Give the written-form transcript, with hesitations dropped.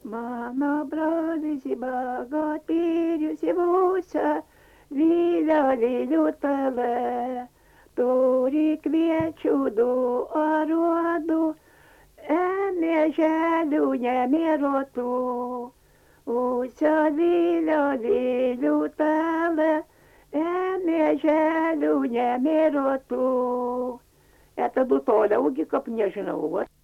Mano brolis į bagatyrius į būsą, vėliavėlių tave. Turi kviečių du aruodų, mieželių nemėrotų. Ūsio vėliavėlių tave, mieželių nemėrotų. Это Дутоля, уги, как не жена у вас.